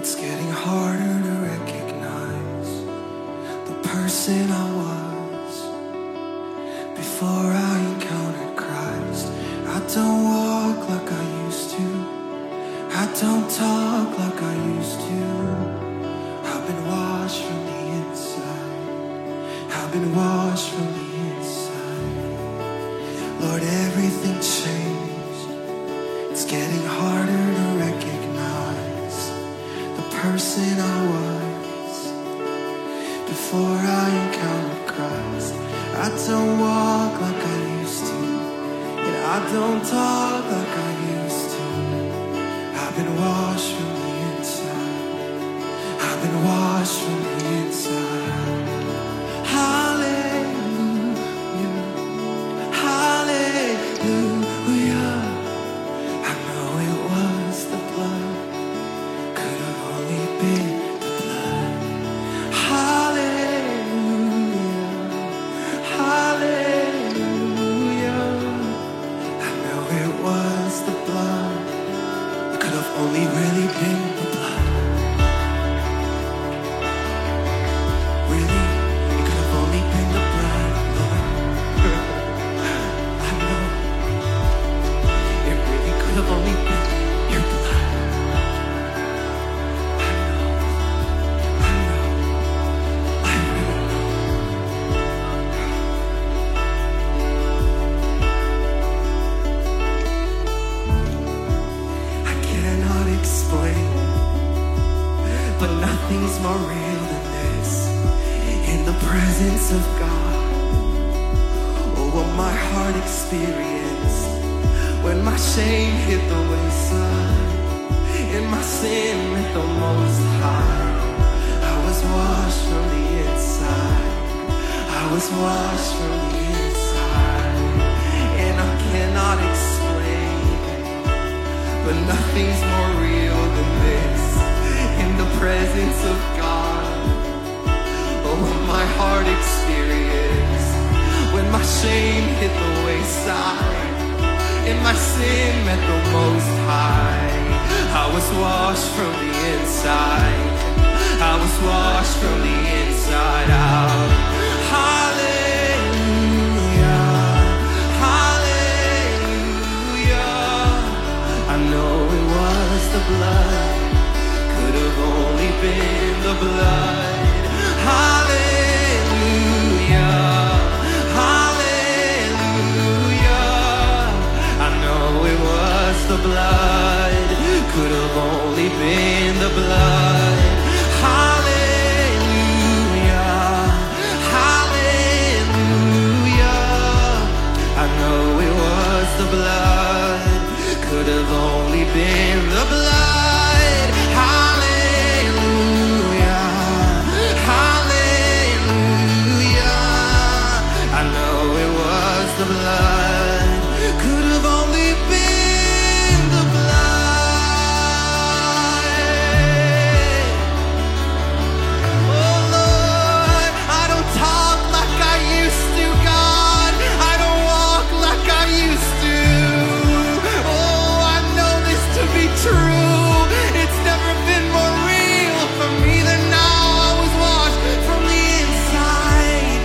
It's getting harder to recognize the person I was before I encountered Christ. I don't walk like I used to. I don't talk like I used to. I've been washed from the inside. I've been washed from the inside. Lord, everything changed. It's getting harder to recognize the person I was before I encountered Christ. I don't walk like I used to, and I don't talk like I used to. I've been washed from the inside. I've been washed from the inside. Hallelujah, hallelujah. I know it was the blood, could have only been the blood. Hallelujah, hallelujah. I know it was the blood, it could have only really been the blood. Really, it could have only been the blood, Lord. I know it really could have only been your blood. I know, I really know. I cannot explain, but nothing's more real than this. In the presence of God, oh, what my heart experienced when my shame hit the wayside and my sin met the most high. I was washed from the inside. I was washed from the inside. And I cannot explain, but nothing's more real than this. In the presence of God, oh, what my heart experienced when my shame hit the wayside and my sin met the most high. I was washed from the inside. I was washed from the inside out. Hallelujah, hallelujah. I know it was the blood, could have only been the blood. Hallelujah, hallelujah. I know it was the blood, could have only been the blood. Hallelujah, hallelujah. I know it was the blood, could have only been the blood. Hallelujah, hallelujah. I know it was the blood, could have only been the blood. Oh Lord, I don't talk like I used to, God. I don't walk like I used to. Oh, I know this to be true. It's never been more real for me than now. I was washed from the inside.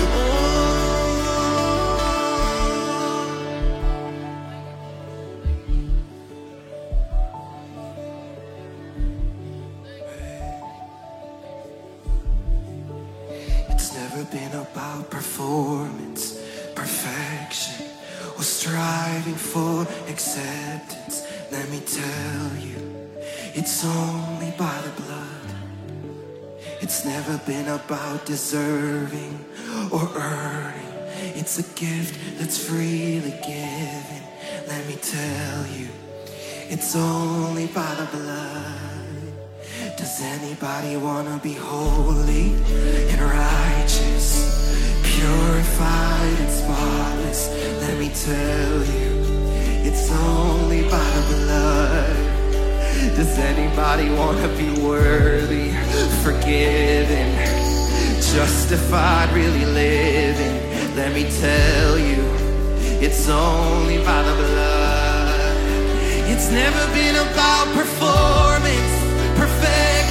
It's never been about performance, perfection, or striving for acceptance. Let me tell you, it's only by the blood. It's never been about deserving or earning. It's a gift that's freely given. Let me tell you, it's only by the blood. Does anybody wanna be holy and righteous, purified and spotless? Let me tell you, it's only by the blood. Does anybody wanna be worthy, forgiven, justified, really living? Let me tell you, it's only by the blood. It's never been about performance, perfection.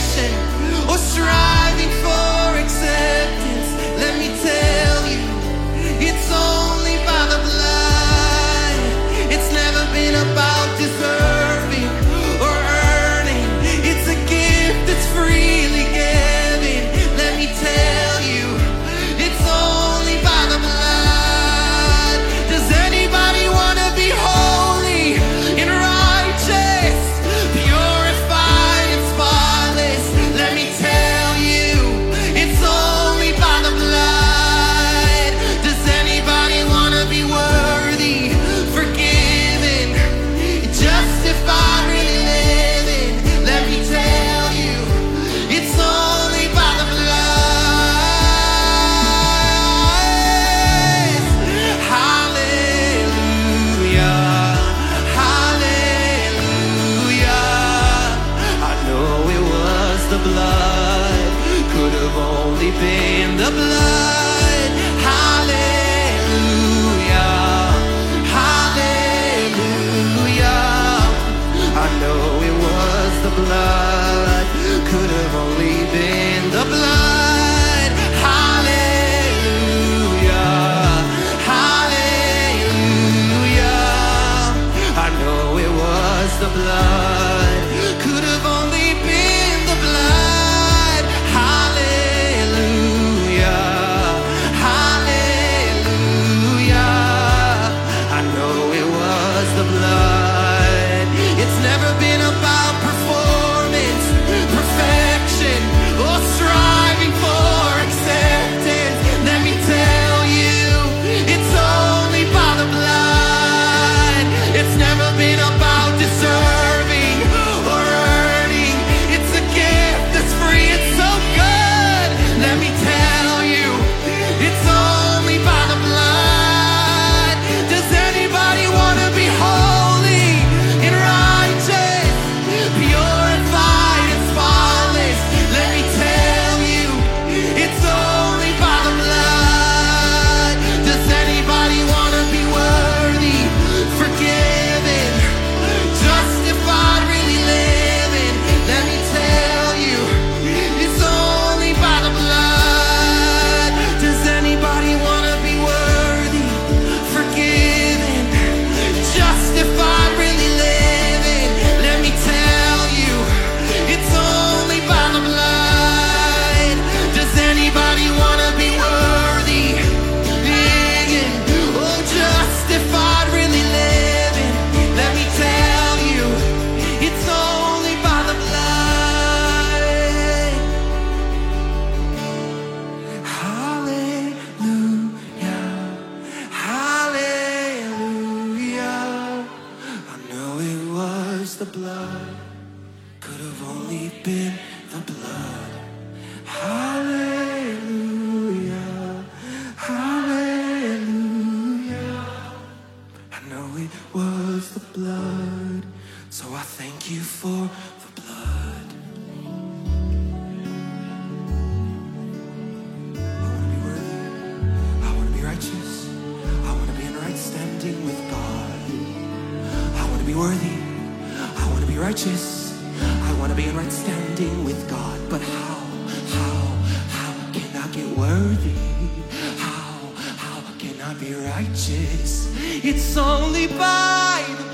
blood. Could have only been the blood. Hallelujah, hallelujah. I know it was the blood. Could have only been the blood. Hallelujah, hallelujah. I know it was the blood. Could have only been the blood. Hallelujah, hallelujah. I know it was the blood. It's never been about performance, perfection, or striving for acceptance. Let me tell you, it's only by the blood. It's never been about deserving or earning. It's a gift that's free, it's so good. Let me tell you, it's only by the blood. Does anybody want to be holy and righteous, purified and spotless? Let me tell you, it's only by the blood. Does anybody want to be worthy, forgiven, justified, really living? Let me tell you, it's only by the blood. Does anybody want to be worthy, forgiven, justified, really living? Let me tell you, it's only by the blood. Does anybody want to be worthy, oh, justified, really living? Let me tell you, it's only by the blood. Hallelujah, hallelujah. I know it was the blood. Could have only been the blood. Hallelujah, hallelujah. I know it was the blood. So I thank you for the blood. I want to be worthy. I want to be righteous. I want to be in right standing with God. I want to be worthy. I want to be righteous. I want to be in right standing with God. But how can I get worthy? How can I be righteous? It's only by the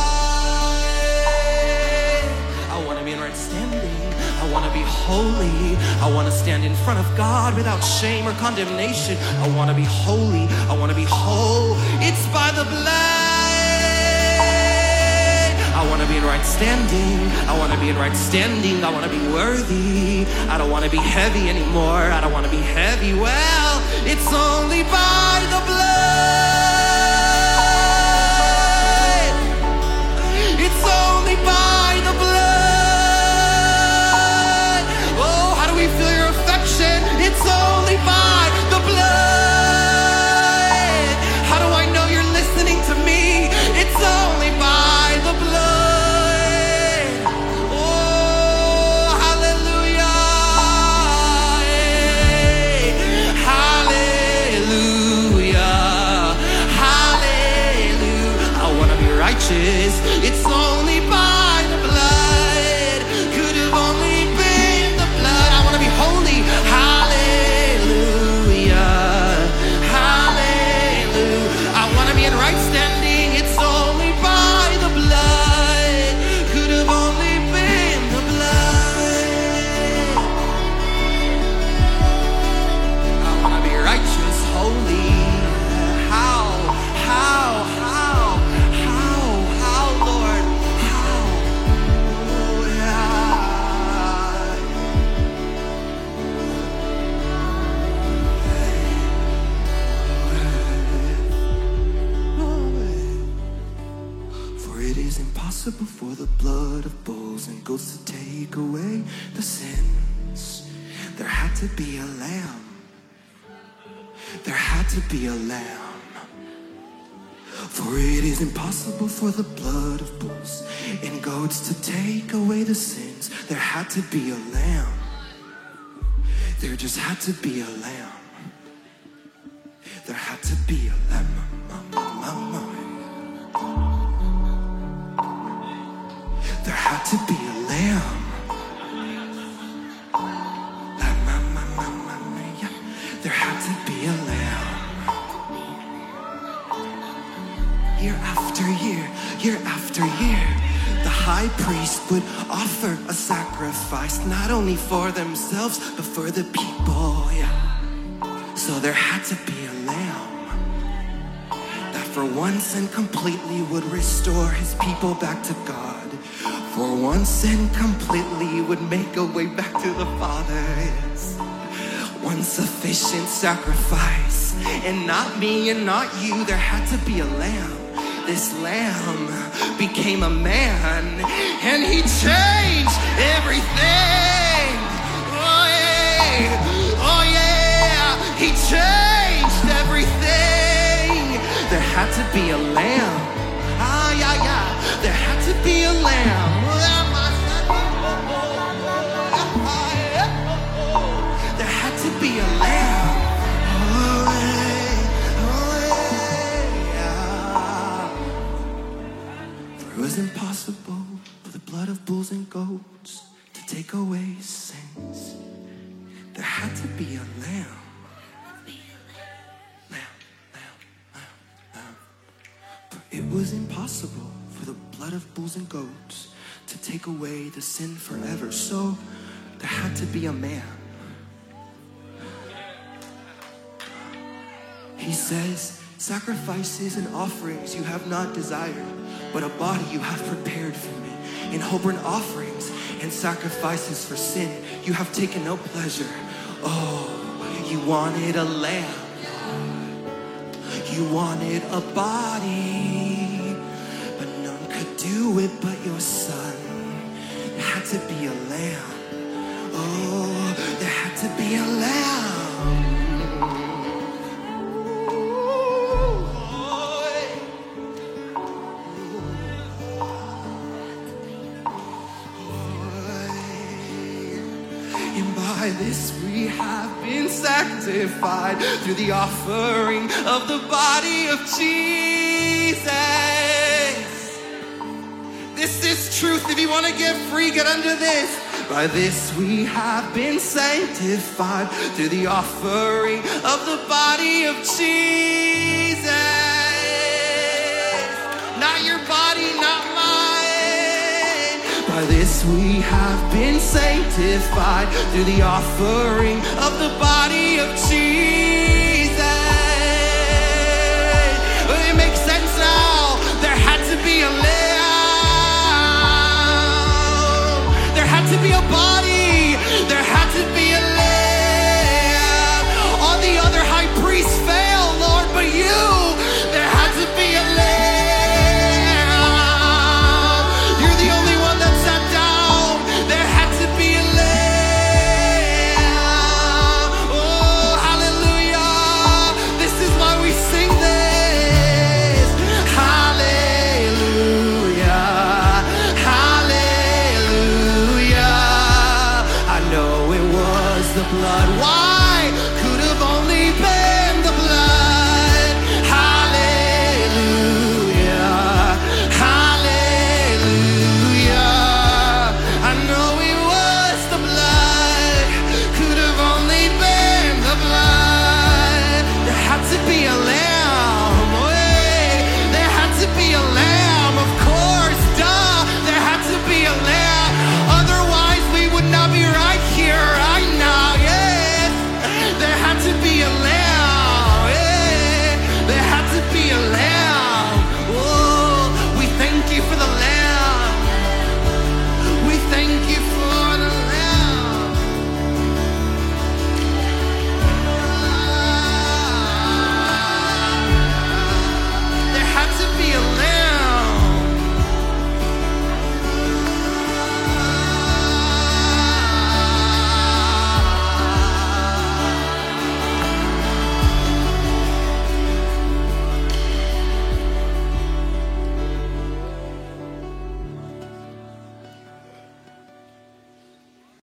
blood. I want to be in right standing. I want to be holy. I want to stand in front of God without shame or condemnation. I want to be holy. I want to be whole. It's by the blood. I want to be in right standing. I want to be in right standing. I want to be worthy. I don't want to be heavy anymore. I don't want to be heavy. Well, it's only by the blood. It's only by the blood. Oh, how do we feel your affection? It's only by the blood. How do I know you're listening to me? It's only by the blood. Oh, hallelujah. Hallelujah. Hallelujah. I want to be righteous. It's only by the blood. Could have only been the blood. I want to be holy. Hallelujah. Hallelujah. I want to be in right standing. It's only by the blood. Could have only been the blood. I want to be righteous, holy. How, Lord? How? Oh, For it is impossible for the blood of bulls and goats to take away the sins. There had to be a lamb. There had to be a lamb. For it is impossible for the blood of bulls and goats to take away the sins. There had to be a lamb. There just had to be a lamb. There had to be a lamb. There had to be a lamb. There had to be a lamb. Year after year, year after year, the high priest would offer a sacrifice, not only for themselves, but for the people, yeah. So there had to be a lamb that for once and completely would restore his people back to God. For once and completely would make a way back to the Father, yes. One sufficient sacrifice, and not me and not you, there had to be a lamb. This lamb became a man, and he changed everything. Oh yeah, oh yeah, he changed everything. There had to be a lamb. Ah, yeah, yeah, there had to be a lamb. There had to be a lamb. It was impossible for the blood of bulls and goats to take away sins. There had to be a lamb. For it was impossible for the blood of bulls and goats to take away the sin forever. So there had to be a man. He says, sacrifices and offerings you have not desired, but a body you have prepared for me. In whole burnt offerings and sacrifices for sin, you have taken no pleasure. Oh, you wanted a lamb. You wanted a body, but none could do it but your son. There had to be a lamb. Oh, there had to be a lamb. And by this we have been sanctified through the offering of the body of Jesus. This is truth. If you want to get free, get under this. By this we have been sanctified through the offering of the body of Jesus. Not your body, not mine. By this we have been sanctified through the offering of the body of Jesus. It makes sense now. There had to be a lamb. There had to be a body. There had to be a lamb. All the other high priests failed, Lord, but you, there had to be a lamb. You're the only one that sat down. There had to be a lamb. Oh, hallelujah. This is why we sing this. Hallelujah. Hallelujah. I know it was the blood.